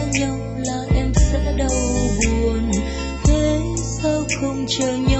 nhau là em sẽ đau buồn, thế sao không chờ nhau